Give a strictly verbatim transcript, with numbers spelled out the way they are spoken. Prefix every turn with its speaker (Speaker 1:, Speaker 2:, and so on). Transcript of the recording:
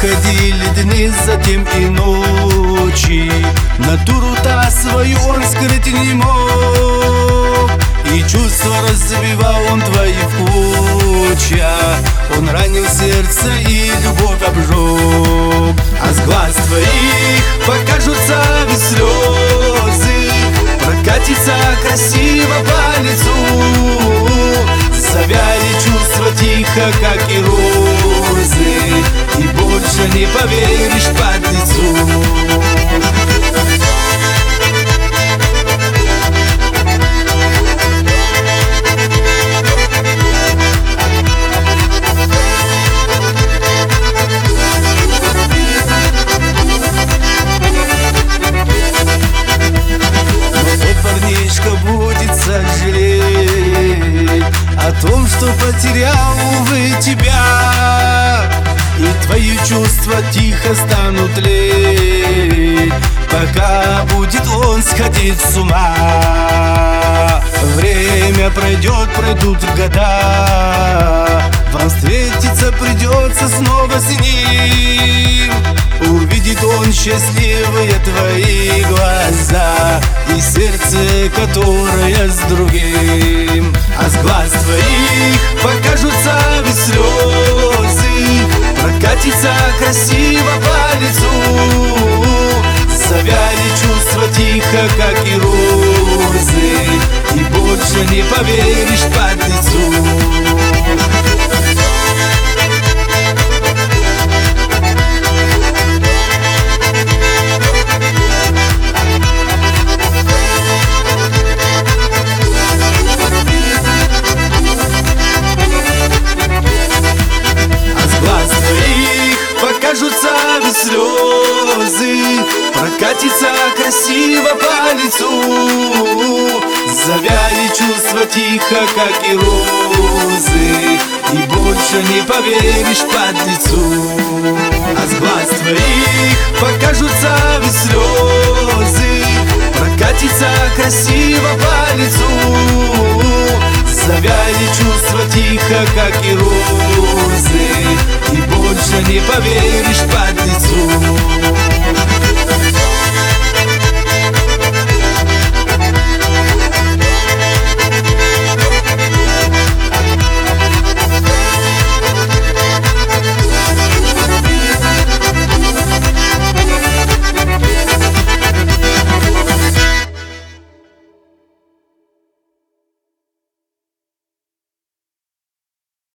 Speaker 1: проходили дни, затем и ночи. Натуру-то свою он скрыть не мог, и чувства разбивал он твои в куча. Он ранил сердце и любовь обжег. А с глаз твоих покажутся ведь слезы, прокатится красиво по лицу. Завяли чувства тихо, как и розы, и больше не поверишь подлецу. Будет сожалеть о том, что потерял, увы, тебя, и твои чувства тихо станут тлеть, пока будет он сходить с ума. Время пройдет, пройдут года, вам встретиться придется снова с ним. Увидит он счастливые твои глаза и сердце, которое с другим. А с глаз твоих покажутся ведь слезы, прокатится красиво по лицу. Завяли чувства тихо, как и розы, и больше не поверишь подлецу. Покажутся ведь слезы, прокатится красиво по лицу. Завяли чувства тихо, как и розы, и больше не поверишь подлецу. А с глаз твоих покажутся ведь слезы, прокатится красиво по лицу. Завяли чувства тихо, как и розы, и больше не поверишь подлецу.